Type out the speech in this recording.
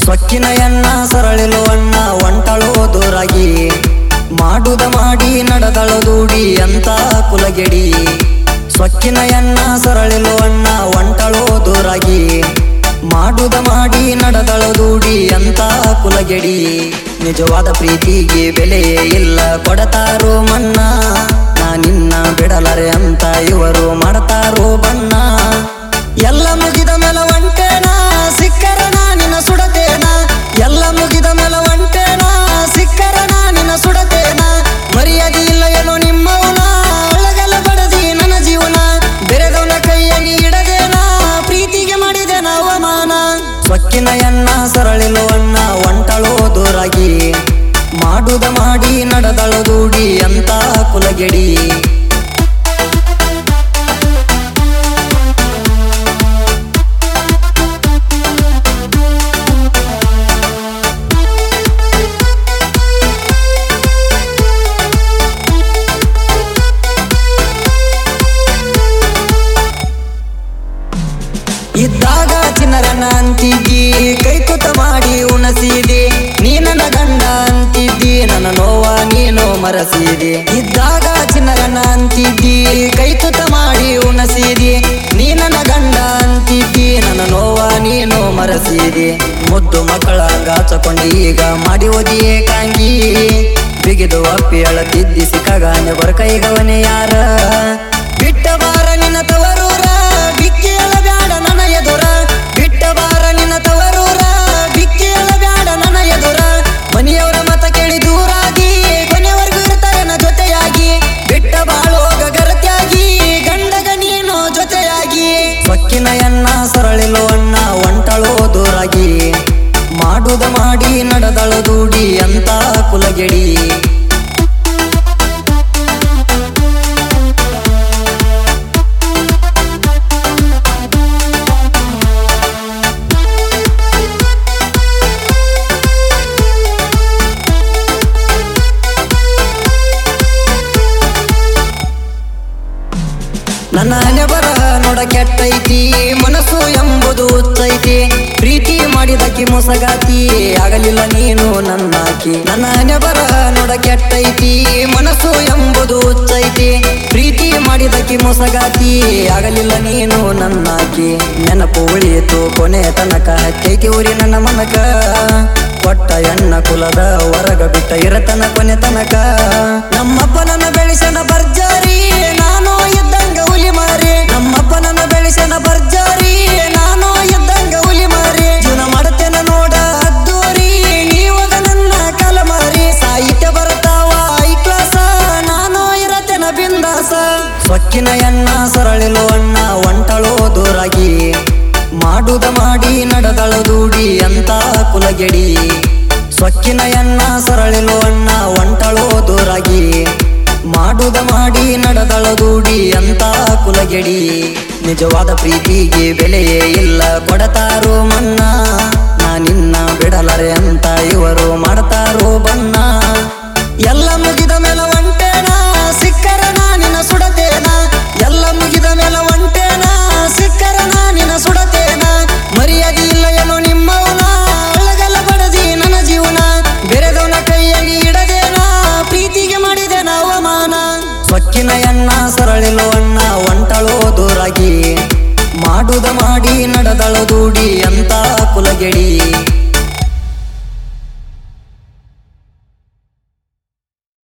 ಸೊಕ್ಕಿನ ಎನ್ನ ಸರಳಿಲು ಅಣ್ಣ ಒಂಟಳೋ ದೂರಾಗಿ ಮಾಡುದ ಮಾಡಿ ನಡೆದಳು ದೂಡಿ ಅಂತ ಕುಲಗೆಡಿ ಸೊಕ್ಕಿನ ಎನ್ನ ಸರಳಿಲು ಅಣ್ಣ ಒಂಟಳೋ ದೂರಾಗಿ ಮಾಡುದ ಮಾಡಿ ನಡೆದಳು ದೂಡಿ ಅಂತ ಕುಲಗೆಡಿ ನಿಜವಾದ ಪ್ರೀತಿಗೆ ಬೆಲೆಯೇ ಇಲ್ಲ ಕೊಡತಾರೋ ಮನ್ನ ನಾ ನಿನ್ನ ಬಿಡಲಾರೆ ಅಂತ ಇವರು ಮಾಡ್ತಾರೋ ಬಣ್ಣ ಎಲ್ಲ ಮುಗಿದ ಮೇಲೆ ಒಂಟೇನ ಸಿಕ್ಕರ ನಿನ್ನ ಸುಡತೇನ ಎಲ್ಲ ಮುಗಿದ ಮೇಲೆ ಒಂಟೇನ ಸಿಕ್ಕರ ನಿನ್ನ ಸುಡತೇನ ಮರ್ಯಾದೆ ಇಲ್ಲ ಏನೋ ನಿಮ್ಮವನ ಒಳಗೆಲ್ಲ ಬಡದಿ ನನ್ನ ಜೀವನ ಬೆರೆದವನ ಕೈಯಾಗಿ ಇಡದೇನ ಪ್ರೀತಿಗೆ ಮಾಡಿದೇನ ಅವಮಾನ ಸೊಕ್ಕಿನ ಎನ್ನ ಸರಳಿಲು ಅಣ್ಣ ಒಂಟಳೋ ದೂರಾಗಿ ಮಾಡುದ ಮಾಡಿ ನಡೆದಳು ದೂಡಿ ಅಂತ ಕುಲಗೆಡಿ ಇದ್ದಾಗ ಚಿನ್ನರನ ಅಂತಿದ್ದಿ ಕೈ ತುತ್ತ ಮಾಡಿ ಉಣಸಿದೆ ನೀ ನನ್ನ ಗಂಡ ಅಂತಿದ್ದಿ ನನ್ನ ನೋವ ನೀನು ಮರಸಿದೆ ಇದ್ದಾಗ ಚಿನ್ನರನ ಅಂತಿದ್ದಿ ಕೈ ತುತ್ತ ಮಾಡಿ ಉಣಸಿದೆ ನೀ ನನ್ನ ಗಂಡ ಅಂತಿದ್ದಿ ನನ್ನ ನೋವ ನೀನು ಮರಸಿದೆ ಮುದ್ದು ಮಕ್ಕಳ ಗಾಚಕೊಂಡು ಈಗ ಮಾಡಿ ಓದಿಯೇ ಕಾಂಗಿ ಬಿಗಿದು ಅಪ್ಪಿ ಅಳತಿದ್ದಿ ಸಿಕ್ಕಾಗ ಬರ ಕೈಗವನೆ ಯಾರ ಬಿಟ್ಟ ಬಾರ ನಿನ್ನ ತವರೂರ ಬಿಕ್ಕಿಯಳ ಬ್ಯಾಡ ನನ್ನ ಎದುರ ಬಿಟ್ಟ ಬಾರ ನಿನ್ನ ತವರೂರ ಬಿಕ್ಕಿಯಳ ಬ್ಯಾಡ ನನ್ನ ಎದುರ ಮನೆಯವರ ಮತ ಕೇಳಿ ದೂರಾಗಿ ಕೊನೆವರೆಗೂ ಇರ್ತಾರೆ ನನ್ನ ಜೊತೆಯಾಗಿ ಬಿಟ್ಟ ಬಾಳೋಗ ಗರತ್ಯಾಗಿ ಗಂಡಗ ನೀನು ಜೊತೆಯಾಗಿ ಸೊಕ್ಕಿನ ಎನ್ನ ಸರಳಿಲು ಅಣ್ಣ ಒಂಟಳೋ ದೂರಾಗಿ ಮಾಡುದ ಮಾಡಿ ನಡೆದಳು ದೂಡಿ ಅಂತ ಕುಲಗೆಡಿ ನನ್ನ ಹಣೆ ಬರಹ ನೋಡ ಕೆಟ್ಟೈತಿ ಮನಸ್ಸು ಎಂಬುದು ಹುಚ್ಚೈತಿ ಪ್ರೀತಿ ಮಾಡಿದಕ್ಕಿ ಮೊಸಗಾತಿ ಆಗಲಿಲ್ಲ ನೀನು ನನ್ನಾಕಿ ನನ್ನ ಹಣೆ ಬರಹ ನೋಡ ಕೆಟ್ಟೈತಿ ಮನಸ್ಸು ಎಂಬುದು ಹುಚ್ಚೈತಿ ಪ್ರೀತಿ ಮಾಡಿದಕ್ಕಿ ಮೊಸಗಾತಿ ಆಗಲಿಲ್ಲ ನೀನು ನನ್ನಾಕಿ ನೆನಪು ಉಳಿಯಿತು ಕೊನೆ ತನಕ ಹತ್ತೈತಿ ಊರಿ ನನ್ನ ಮನಕ ಕೊಟ್ಟ ಎಣ್ಣ ಕುಲದ ಹೊರಗ ಬಿಟ್ಟ ಇರತನ ಕೊನೆ ತನಕ ನಮ್ಮಪ್ಪ ನನ್ನ ಬೆಳೆಸನ ಬರ್ಜಾರಿ ನಾನು ಇದ್ದಂಗ ಹುಲಿ ಮಾರಿ ನಮ್ಮಪ್ಪ ನನ್ನ ಬೆಳೆಸನ ಬರ್ಜಾರಿ ನಾನು ಇದ್ದಂಗ ಹುಲಿ ಮಾರಿ ಜೀವನ ಮಾಡ್ತೇನೆ ನೋಡ ಅದ್ದೂರಿ ನೀವಾಗ ನನ್ನ ಕಾಲ ಮಾರಿ ಸಾಹಿತ್ಯ ಬರ್ತಾವ ಐ ಕ್ಲಾಸ ನಾನು ಇರತೇನ ಬಿಂದಾಸ ಸೊಕ್ಕಿನ ಎನ್ನ ಸರಳಿಲು ಅಣ್ಣ ಒಂಟಳೋ ದೂರಾಗಿ ಮಾಡುದ ಮಾಡಿ ನಡೆದಳು ದೂಡಿ ಅಂತ ಕುಲಗೆಡಿ ಸೊಕ್ಕಿನ ಎನ್ನ ಸರಳಿಲು ಅಣ್ಣ ಒಂಟಳೋ ದೂರಾಗಿ ಮಾಡುದ ಮಾಡಿ ನಡೆದಳು ದೂಡಿ ಅಂತ ಕುಲಗೆಡಿ ನಿಜವಾದ ಪ್ರೀತಿಗೆ ಬೆಲೆಯೇ ಇಲ್ಲ ಕೊಡತಾರೋ ಮನ್ನ ನಾ ನಿನ್ನ ಬಿಡಲಾರೆ ಅಂತ ಇವರು ಮಾಡ್ತಾರೋ ಬಣ್ಣ ಎಲ್ಲ ಮುಗಿದ ಮೇಲೆ ಒಂಟೇನ ಸಿಕ್ಕರ ನಿನ್ನ ಸುಡತೇನ ಎಲ್ಲ ಮುಗಿದ ಮೇಲೆ ಒಂಟೇನ ಸಿಕ್ಕರ ನಿನ್ನ ಸುಡತೇನ ಮರ್ಯಾದೆ ಇಲ್ಲ ಏನೋ ನಿಮ್ಮವನ ಒಳಗೆಲ್ಲ ಬಡದಿ ನನ್ನ ಜೀವನ ಬೆರೆದವನ ಕೈಯಾಗಿ ಇಡದೇನ ಪ್ರೀತಿಗೆ ಮಾಡಿದೇನ ಅವಮಾನ ಸೊಕ್ಕಿನ ಎನ್ನ ಸರಳಿಲು ಅಣ್ಣ ಒಂಟಳೋ ದೂರಾಗಿ ಮಾಡುದ ಮಾಡಿ ನಡೆದಳು ದೂಡಿ ಅಂತ ಕುಲಗೆಡಿ